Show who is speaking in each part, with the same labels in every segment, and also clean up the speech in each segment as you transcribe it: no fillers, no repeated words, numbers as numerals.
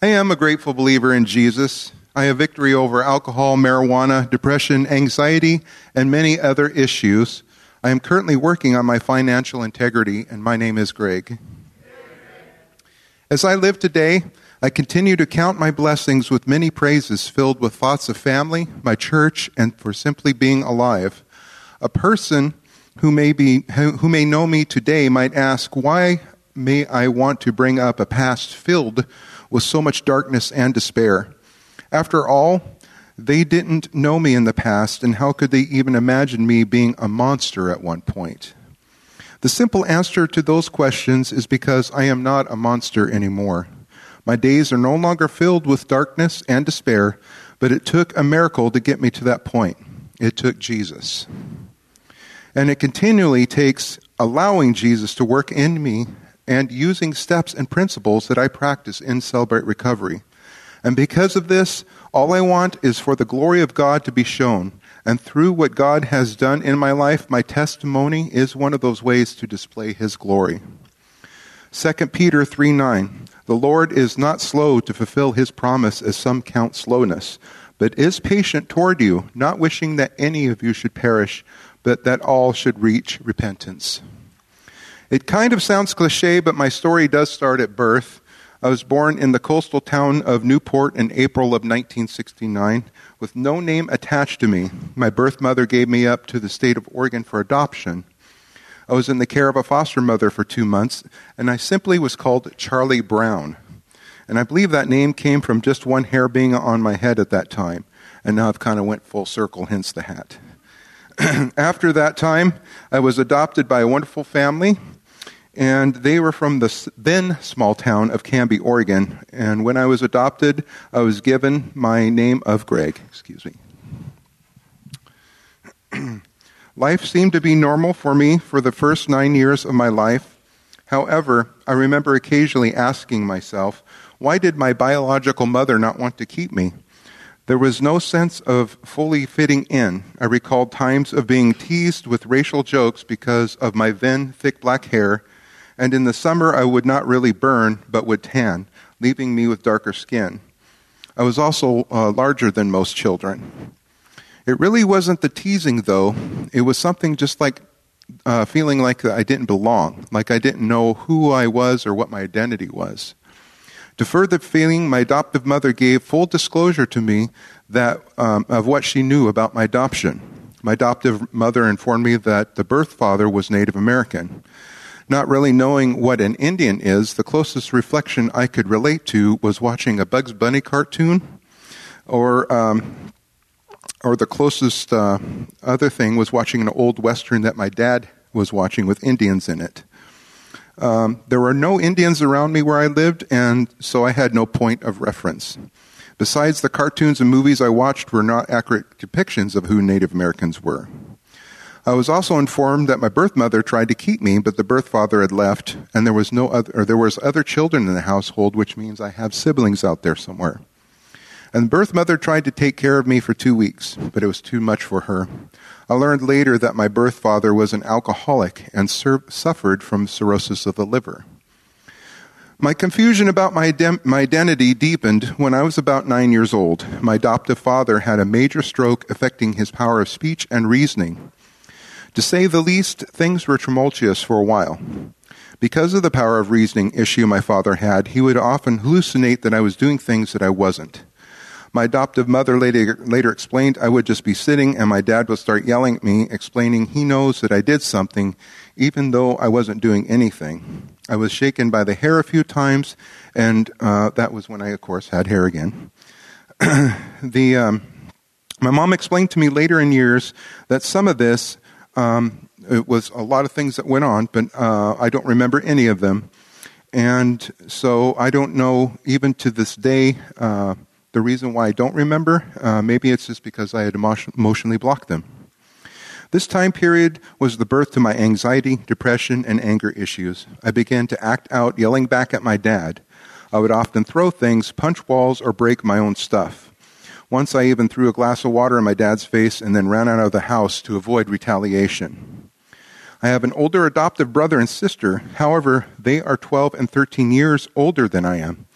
Speaker 1: I am a grateful believer in Jesus. I have victory over alcohol, marijuana, depression, anxiety, and many other issues. I am currently working on my financial integrity, and my name is Greg. As I live today, I continue to count my blessings with many praises filled with thoughts of family, my church, and for simply being alive. A person who may know me today might ask, why may I want to bring up a past filled with so much darkness and despair? After all, they didn't know me in the past, and how could they even imagine me being a monster at one point? The simple answer to those questions is because I am not a monster anymore. My days are no longer filled with darkness and despair, but it took a miracle to get me to that point. It took Jesus. And it continually takes allowing Jesus to work in me and using steps and principles that I practice in Celebrate Recovery. And because of this, all I want is for the glory of God to be shown. And through what God has done in my life, my testimony is one of those ways to display His glory. 2 Peter 3:9, the Lord is not slow to fulfill His promise, as some count slowness, but is patient toward you, not wishing that any of you should perish, but that all should reach repentance. It kind of sounds cliche, but my story does start at birth. I was born in the coastal town of Newport in April of 1969 with no name attached to me. My birth mother gave me up to the state of Oregon for adoption. I was in the care of a foster mother for 2 months, and I simply was called Charlie Brown. And I believe that name came from just one hair being on my head at that time. And now I've kind of went full circle, hence the hat. After that time, I was adopted by a wonderful family, and they were from the then small town of Canby, Oregon. And when I was adopted, I was given my name of Greg. Life seemed to be normal for me for the first 9 years of my life. However, I remember occasionally asking myself, why did my biological mother not want to keep me? There was no sense of fully fitting in. I recalled times of being teased with racial jokes because of my then thick black hair, and in the summer I would not really burn, but would tan, leaving me with darker skin. I was also larger than most children. It really wasn't the teasing, though. It was something just like feeling like I didn't belong, like I didn't know who I was or what my identity was. To further feeling, my adoptive mother gave full disclosure to me that of what she knew about my adoption. My adoptive mother informed me that the birth father was Native American. Not really knowing what an Indian is, the closest reflection I could relate to was watching a Bugs Bunny cartoon, or the closest other thing was watching an old Western that my dad was watching with Indians in it. There were no Indians around me where I lived, and so I had no point of reference. Besides, the cartoons and movies I watched were not accurate depictions of who Native Americans were. I was also informed that my birth mother tried to keep me, but the birth father had left, and there was other children in the household, which means I have siblings out there somewhere. And the birth mother tried to take care of me for 2 weeks, but it was too much for her. I learned later that my birth father was an alcoholic and suffered from cirrhosis of the liver. My confusion about my identity deepened when I was about 9 years old. My adoptive father had a major stroke affecting his power of speech and reasoning. To say the least, things were tumultuous for a while. Because of the power of reasoning issue my father had, he would often hallucinate that I was doing things that I wasn't. My adoptive mother later explained I would just be sitting and my dad would start yelling at me, explaining he knows that I did something, even though I wasn't doing anything. I was shaken by the hair a few times, and that was when I, of course, had hair again. My mom explained to me later in years that some of this, it was a lot of things that went on, but I don't remember any of them. And so I don't know, even to this day, the reason why I don't remember. Maybe it's just because I had emotionally blocked them. This time period was the birth to my anxiety, depression, and anger issues. I began to act out, yelling back at my dad. I would often throw things, punch walls, or break my own stuff. Once I even threw a glass of water in my dad's face and then ran out of the house to avoid retaliation. I have an older adoptive brother and sister. However, they are 12 and 13 years older than I am.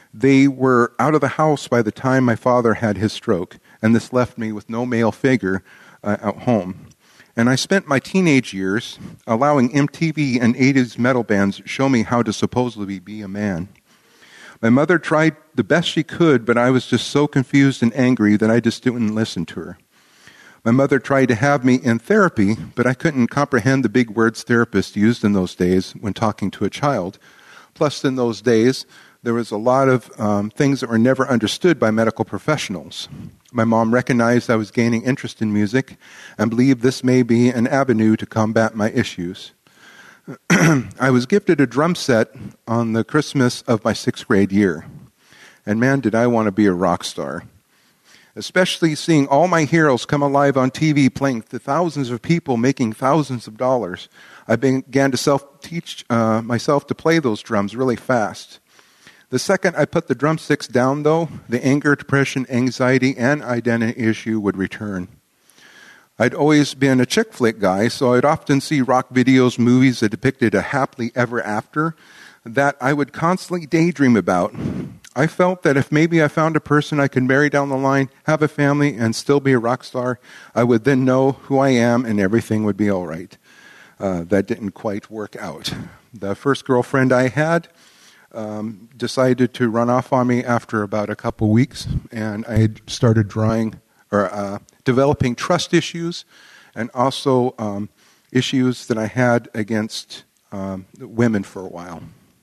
Speaker 1: They were out of the house by the time my father had his stroke, and this left me with no male figure at home. And I spent my teenage years allowing MTV and 80s metal bands show me how to supposedly be a man. My mother tried the best she could, but I was just so confused and angry that I just didn't listen to her. My mother tried to have me in therapy, but I couldn't comprehend the big words therapists used in those days when talking to a child. Plus, in those days, there was a lot of things that were never understood by medical professionals. My mom recognized I was gaining interest in music and believed this may be an avenue to combat my issues. I was gifted a drum set on the Christmas of my 6th grade year. And man, did I want to be a rock star. Especially seeing all my heroes come alive on TV playing to thousands of people making thousands of dollars. I began to self-teach myself to play those drums really fast. The second I put the drumsticks down, though, the anger, depression, anxiety, and identity issue would return. I'd always been a chick flick guy, so I'd often see rock videos, movies that depicted a happily ever after that I would constantly daydream about. I felt that if maybe I found a person I could marry down the line, have a family, and still be a rock star, I would then know who I am and everything would be all right. That didn't quite work out. The first girlfriend I had decided to run off on me after about a couple weeks, and I started developing trust issues and also issues that I had against women for a while.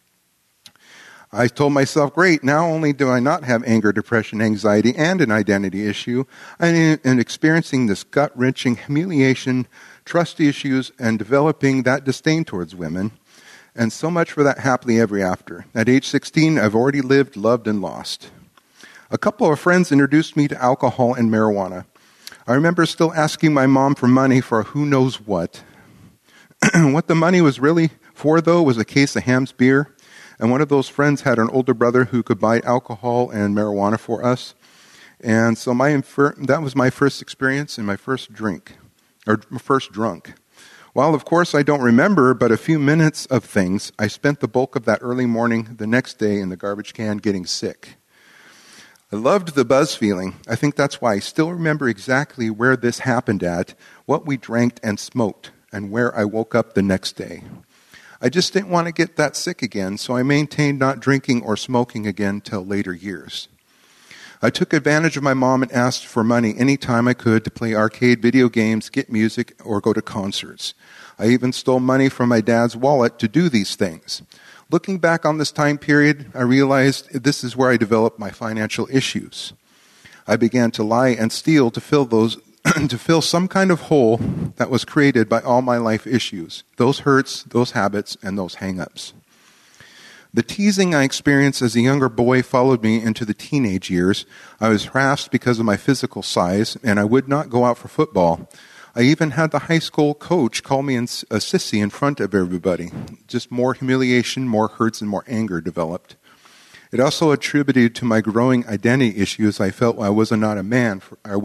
Speaker 1: I told myself, great, now only do I not have anger, depression, anxiety, and an identity issue, and experiencing this gut-wrenching humiliation, trust issues, and developing that disdain towards women. And so much for that happily ever after. At age 16, I've already lived, loved, and lost. A couple of friends introduced me to alcohol and marijuana. I remember still asking my mom for money for who knows what. What the money was really for, though, was a case of Hamm's beer. And one of those friends had an older brother who could buy alcohol and marijuana for us. And so that was my first experience and my first drink, or first drunk. While, of course, I don't remember but a few minutes of things, I spent the bulk of that early morning the next day in the garbage can getting sick. I loved the buzz feeling. I think that's why I still remember exactly where this happened at, what we drank and smoked, and where I woke up the next day. I just didn't want to get that sick again, so I maintained not drinking or smoking again till later years. I took advantage of my mom and asked for money any time I could to play arcade video games, get music, or go to concerts. I even stole money from my dad's wallet to do these things. Looking back on this time period, I realized this is where I developed my financial issues. I began to lie and steal to fill some kind of hole that was created by all my life issues, those hurts, those habits, and those hang-ups. The teasing I experienced as a younger boy followed me into the teenage years. I was harassed because of my physical size, and I would not go out for football. I even had the high school coach call me a sissy in front of everybody. Just more humiliation, more hurts, and more anger developed. It also attributed to my growing identity issues. I felt I was not a man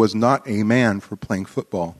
Speaker 1: for playing football.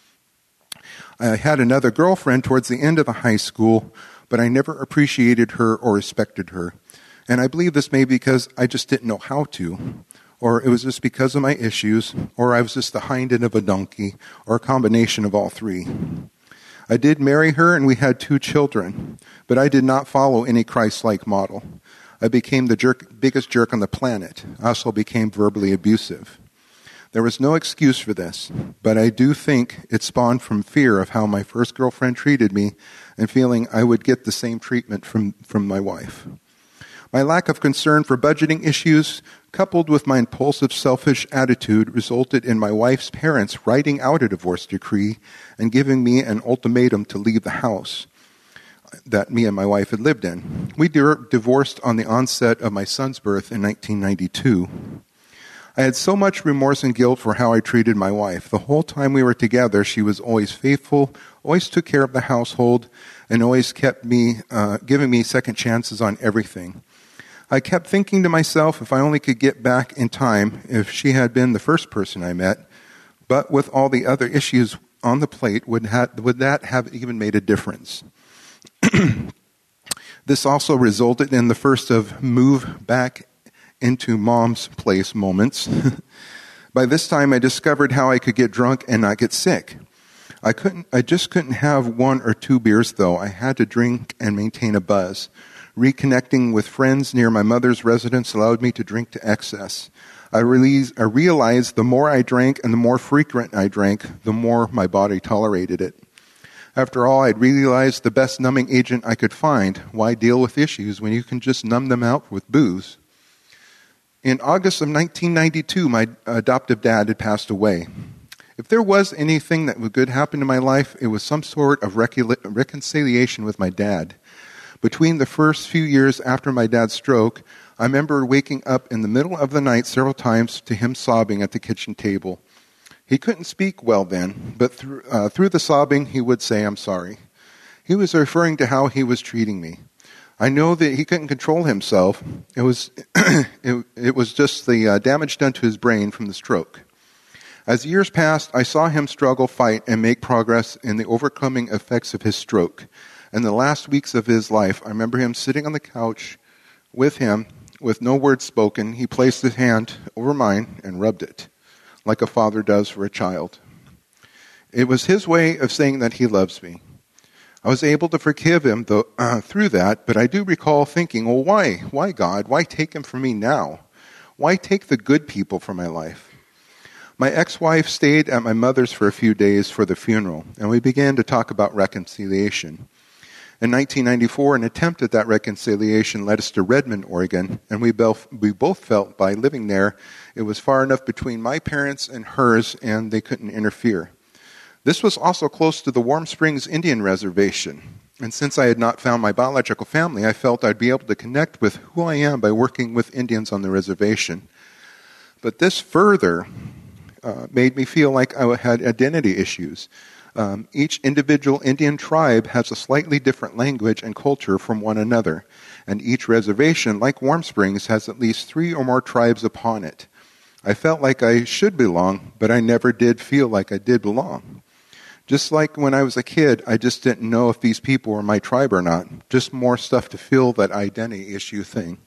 Speaker 1: I had another girlfriend towards the end of the high school, but I never appreciated her or respected her. And I believe this may be because I just didn't know how to, or it was just because of my issues, or I was just the hind end of a donkey, or a combination of all three. I did marry her, and we had 2 children, but I did not follow any Christ-like model. I became the biggest jerk on the planet. I also became verbally abusive. There was no excuse for this, but I do think it spawned from fear of how my first girlfriend treated me and feeling I would get the same treatment from my wife. My lack of concern for budgeting issues, coupled with my impulsive, selfish attitude, resulted in my wife's parents writing out a divorce decree and giving me an ultimatum to leave the house that me and my wife had lived in. We divorced on the onset of my son's birth in 1992. I had so much remorse and guilt for how I treated my wife. The whole time we were together, she was always faithful, always took care of the household, and always kept me, giving me second chances on everything. I kept thinking to myself, if I only could get back in time, if she had been the first person I met, but with all the other issues on the plate, would that have even made a difference? This also resulted in the first of move back into mom's place moments. By this time, I discovered how I could get drunk and not get sick. I just couldn't have 1 or 2 beers, though. I had to drink and maintain a buzz. Reconnecting with friends near my mother's residence allowed me to drink to excess. I realized the more I drank and the more frequent I drank, the more my body tolerated it. After all, I'd realized the best numbing agent I could find. Why deal with issues when you can just numb them out with booze? In August of 1992, my adoptive dad had passed away. If there was anything that could happen in my life, it was some sort of reconciliation with my dad. Between the first few years after my dad's stroke, I remember waking up in the middle of the night several times to him sobbing at the kitchen table. He couldn't speak well then, but through the sobbing, he would say, "I'm sorry." He was referring to how he was treating me. I know that he couldn't control himself. It was it was just the damage done to his brain from the stroke. As years passed, I saw him struggle, fight, and make progress in the overcoming effects of his stroke. In the last weeks of his life, I remember him sitting on the couch with him, with no words spoken. He placed his hand over mine and rubbed it, like a father does for a child. It was his way of saying that he loves me. I was able to forgive him through that, but I do recall thinking, well, why? Why, God? Why take him from me now? Why take the good people from my life? My ex-wife stayed at my mother's for a few days for the funeral, and we began to talk about reconciliation. In 1994, an attempt at that reconciliation led us to Redmond, Oregon, and we both felt by living there it was far enough between my parents and hers, and they couldn't interfere. This was also close to the Warm Springs Indian Reservation, and since I had not found my biological family, I felt I'd be able to connect with who I am by working with Indians on the reservation. But this further made me feel like I had identity issues. Each individual Indian tribe has a slightly different language and culture from one another, and each reservation, like Warm Springs, has at least 3 or more tribes upon it. I felt like I should belong, but I never did feel like I did belong. Just like when I was a kid, I just didn't know if these people were my tribe or not. Just more stuff to fill that identity issue thing.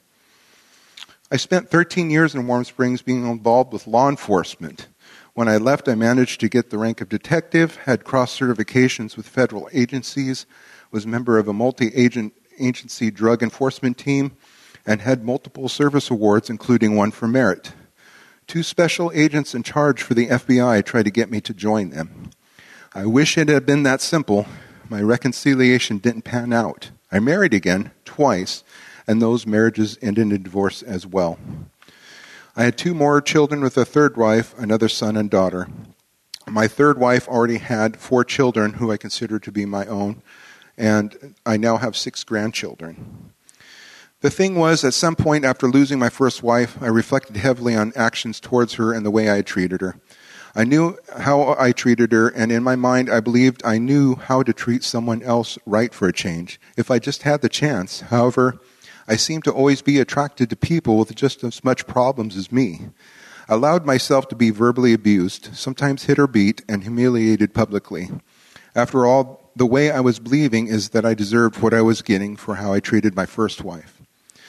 Speaker 1: I spent 13 years in Warm Springs being involved with law enforcement. When I left, I managed to get the rank of detective, had cross certifications with federal agencies, was a member of a multi-agency drug enforcement team, and had multiple service awards, including one for merit. 2 special agents in charge for the FBI tried to get me to join them. I wish it had been that simple. My reconciliation didn't pan out. I married again, twice, and those marriages ended in divorce as well. I had 2 more children with a third wife, another son and daughter. My third wife already had 4 children who I consider to be my own, and I now have 6 grandchildren. The thing was, at some point after losing my first wife, I reflected heavily on actions towards her and the way I had treated her. I knew how I treated her, and in my mind, I believed I knew how to treat someone else right for a change, if I just had the chance. However, I seemed to always be attracted to people with just as much problems as me. I allowed myself to be verbally abused, sometimes hit or beat, and humiliated publicly. After all, the way I was believing is that I deserved what I was getting for how I treated my first wife.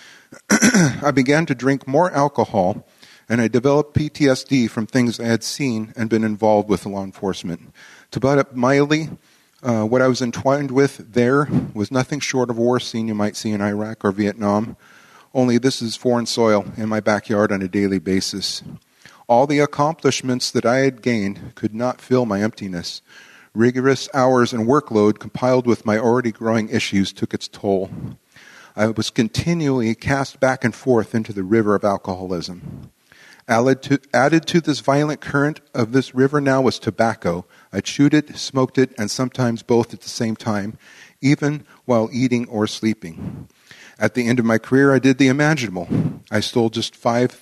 Speaker 1: I began to drink more alcohol, and I developed PTSD from things I had seen and been involved with law enforcement. To put it mildly, what I was entwined with there was nothing short of a war scene you might see in Iraq or Vietnam, only this is foreign soil in my backyard on a daily basis. All the accomplishments that I had gained could not fill my emptiness. Rigorous hours and workload compiled with my already growing issues took its toll. I was continually cast back and forth into the river of alcoholism. Added to this violent current of this river now was tobacco. I chewed it, smoked it, and sometimes both at the same time, even while eating or sleeping. At the end of my career, I did the imaginable. I stole just under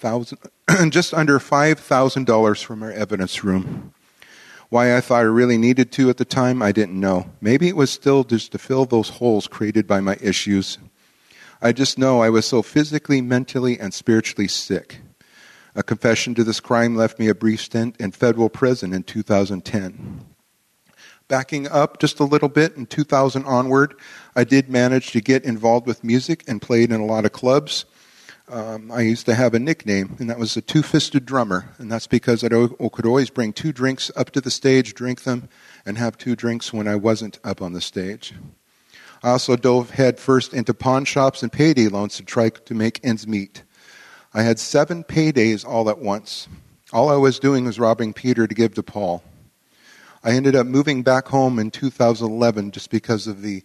Speaker 1: $5,000 from our evidence room. Why I thought I really needed to at the time, I didn't know. Maybe it was still just to fill those holes created by my issues. I just know I was so physically, mentally, and spiritually sick. A confession to this crime left me a brief stint in federal prison in 2010. Backing up just a little bit, in 2000 onward, I did manage to get involved with music and played in a lot of clubs. I used to have a nickname, and that was the Two-Fisted Drummer, and that's because I could always bring 2 drinks up to the stage, drink them, and have 2 drinks when I wasn't up on the stage. I also dove headfirst into pawn shops and payday loans to try to make ends meet. I had 7 paydays all at once. All I was doing was robbing Peter to give to Paul. I ended up moving back home in 2011 just because of the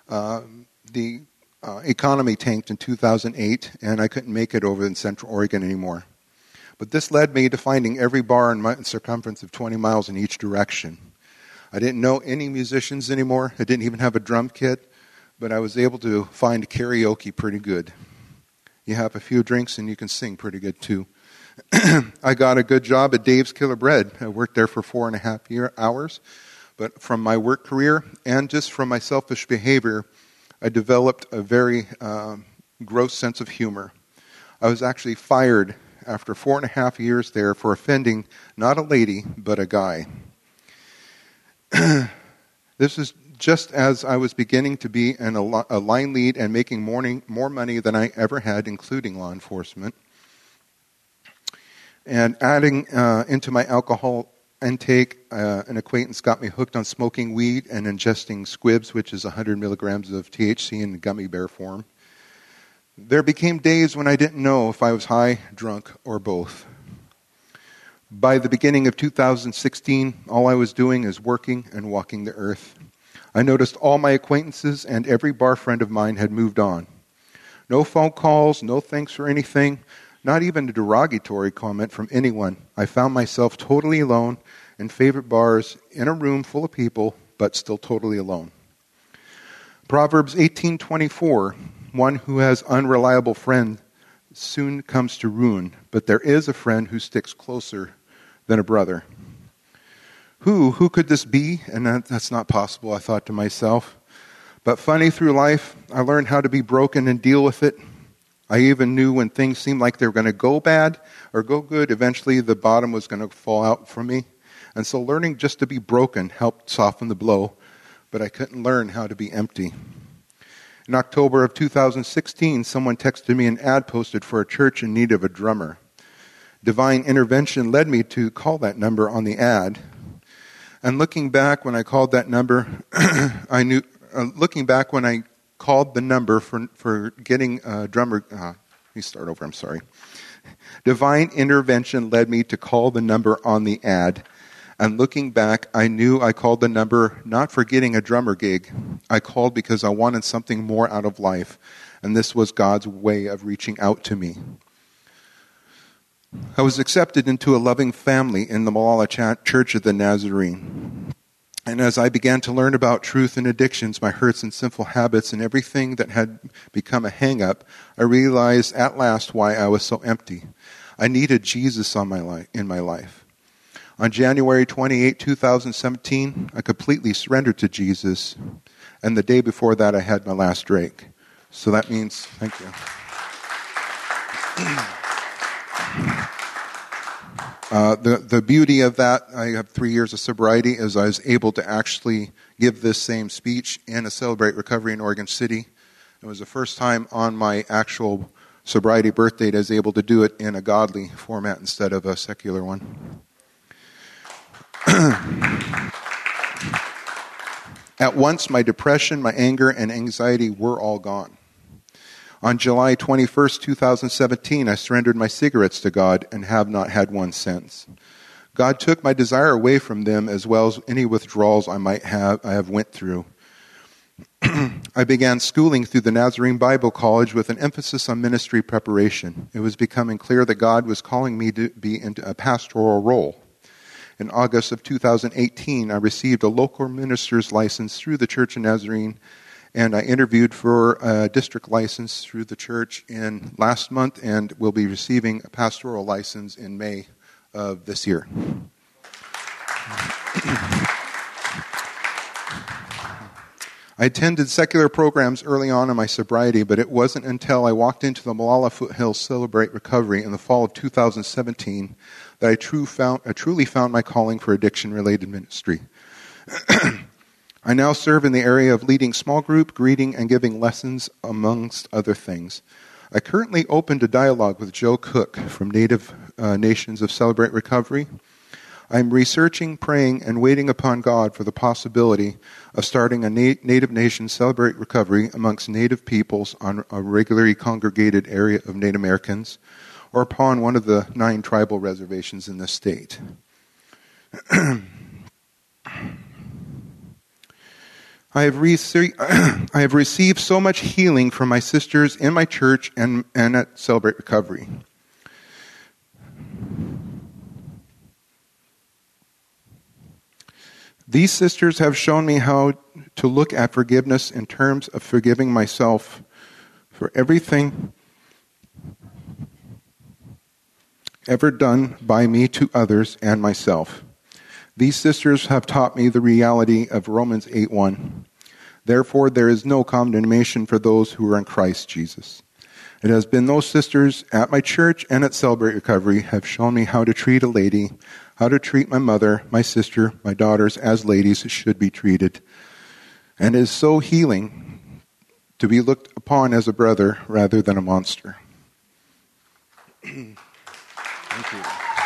Speaker 1: economy tanked in 2008, and I couldn't make it over in Central Oregon anymore. But this led me to finding every bar in my circumference of 20 miles in each direction. I didn't know any musicians anymore. I didn't even have a drum kit, but I was able to find karaoke pretty good. You have a few drinks and you can sing pretty good too. I got a good job at Dave's Killer Bread. I worked there for 4.5 hours. But from my work career and just from my selfish behavior, I developed a very gross sense of humor. I was actually fired after 4.5 years there for offending not a lady, but a guy. This is just as I was beginning to be a line lead and making more money than I ever had, including law enforcement. And adding into my alcohol intake, an acquaintance got me hooked on smoking weed and ingesting squibs, which is 100 milligrams of THC in gummy bear form. There became days when I didn't know if I was high, drunk, or both. By the beginning of 2016, all I was doing is working and walking the earth. I noticed all my acquaintances and every bar friend of mine had moved on. No phone calls, no thanks for anything, not even a derogatory comment from anyone. I found myself totally alone in favorite bars, in a room full of people, but still totally alone. Proverbs 18:24, one who has unreliable friend soon comes to ruin, but there is a friend who sticks closer than a brother. Who could this be? And that's not possible, I thought to myself. But funny, through life, I learned how to be broken and deal with it. I even knew when things seemed like they were going to go bad or go good, eventually the bottom was going to fall out from me. And so learning just to be broken helped soften the blow, but I couldn't learn how to be empty. In October of 2016, someone texted me an ad posted for a church in need of a drummer. Divine intervention led me to call that number on the ad. And looking back when I called that number, when I called the number for getting a drummer, let me start over, I'm sorry. Divine intervention led me to call the number on the ad. And looking back, I knew I called the number not for getting a drummer gig. I called because I wanted something more out of life. And this was God's way of reaching out to me. I was accepted into a loving family in the Molalla Church of the Nazarene. And as I began to learn about truth and addictions, my hurts and sinful habits, and everything that had become a hang-up, I realized at last why I was so empty. I needed Jesus in my life. On January 28, 2017, I completely surrendered to Jesus. And the day before that, I had my last drink. So that means, thank you. The beauty of that, I have 3 years of sobriety, is I was able to actually give this same speech and celebrate recovery in Oregon City. It was the first time on my actual sobriety birthday that I was able to do it in a godly format instead of a secular one. At once, my depression, my anger, and anxiety were all gone. On July 21st, 2017, I surrendered my cigarettes to God and have not had one since. God took my desire away from them as well as any withdrawals I have went through. I began schooling through the Nazarene Bible College with an emphasis on ministry preparation. It was becoming clear that God was calling me to be into a pastoral role. In August of 2018, I received a local minister's license through the Church of Nazarene, and I interviewed for a district license through the church last month, and will be receiving a pastoral license in May of this year. I attended secular programs early on in my sobriety, but it wasn't until I walked into the Molalla Foothills Celebrate Recovery in the fall of 2017 that I truly found my calling for addiction-related ministry. I now serve in the area of leading small group, greeting, and giving lessons, amongst other things. I currently opened a dialogue with Joe Cook from Native Nations of Celebrate Recovery. I'm researching, praying, and waiting upon God for the possibility of starting a Native Nation Celebrate Recovery amongst Native peoples on a regularly congregated area of Native Americans, or upon one of the 9 tribal reservations in the state. I have received so much healing from my sisters in my church and at Celebrate Recovery. These sisters have shown me how to look at forgiveness in terms of forgiving myself for everything ever done by me to others and myself. These sisters have taught me the reality of Romans 8:1. Therefore, there is no condemnation for those who are in Christ Jesus. It has been those sisters at my church and at Celebrate Recovery have shown me how to treat a lady, how to treat my mother, my sister, my daughters as ladies should be treated. And it is so healing to be looked upon as a brother rather than a monster. Thank you.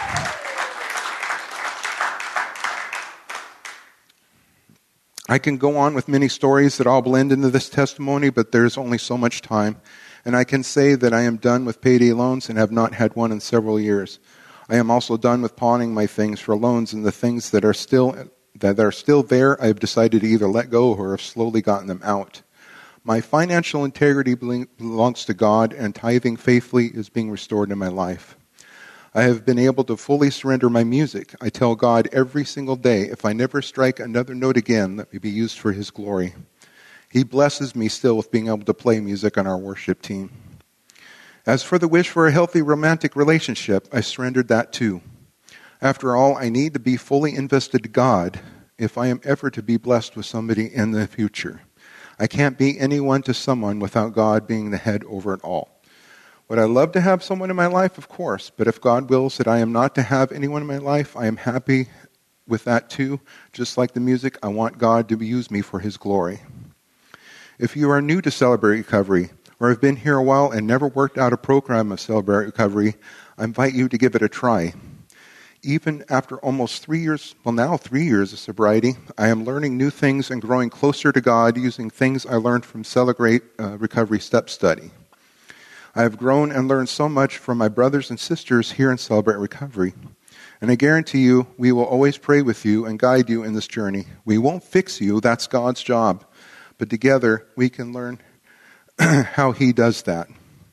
Speaker 1: I can go on with many stories that all blend into this testimony, but there's only so much time. And I can say that I am done with payday loans and have not had one in several years. I am also done with pawning my things for loans, and the things that are still there, I have decided to either let go or have slowly gotten them out. My financial integrity belongs to God, and tithing faithfully is being restored in my life. I have been able to fully surrender my music. I tell God every single day, if I never strike another note again, let me be used for His glory. He blesses me still with being able to play music on our worship team. As for the wish for a healthy romantic relationship, I surrendered that too. After all, I need to be fully invested to God if I am ever to be blessed with somebody in the future. I can't be anyone to someone without God being the head over it all. Would I love to have someone in my life? Of course. But if God wills that I am not to have anyone in my life, I am happy with that too. Just like the music, I want God to use me for His glory. If you are new to Celebrate Recovery, or have been here a while and never worked out a program of Celebrate Recovery, I invite you to give it a try. Even after almost 3 years of sobriety, I am learning new things and growing closer to God using things I learned from Celebrate Recovery Step Study. I have grown and learned so much from my brothers and sisters here in Celebrate Recovery. And I guarantee you, we will always pray with you and guide you in this journey. We won't fix you, that's God's job. But together, we can learn how He does that.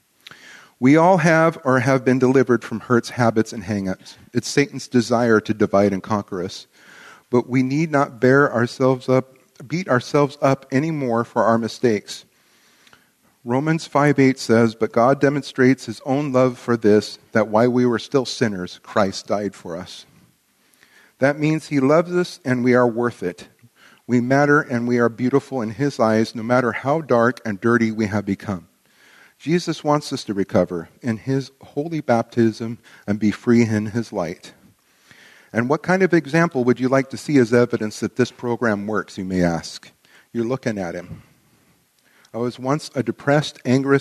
Speaker 1: We all have or have been delivered from hurts, habits, and hang-ups. It's Satan's desire to divide and conquer us. But we need not beat ourselves up anymore for our mistakes. Romans 5:8 says, "But God demonstrates His own love for this, that while we were still sinners, Christ died for us." That means He loves us and we are worth it. We matter and we are beautiful in His eyes, no matter how dark and dirty we have become. Jesus wants us to recover in His holy baptism and be free in His light. And what kind of example would you like to see as evidence that this program works, you may ask? You're looking at Him. I was once a depressed, angry,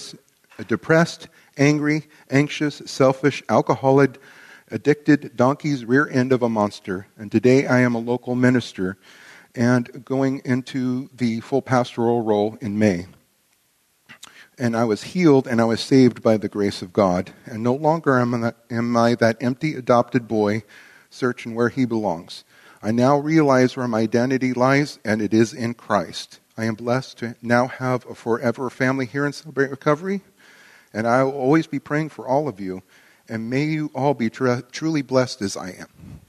Speaker 1: anxious, selfish, alcoholic, addicted, donkey's rear end of a monster. And today I am a local minister and going into the full pastoral role in May. And I was healed and I was saved by the grace of God. And no longer am I that empty adopted boy searching where he belongs. I now realize where my identity lies, and it is in Christ. I am blessed to now have a forever family here in Celebrate Recovery, and I will always be praying for all of you, and may you all be truly blessed as I am.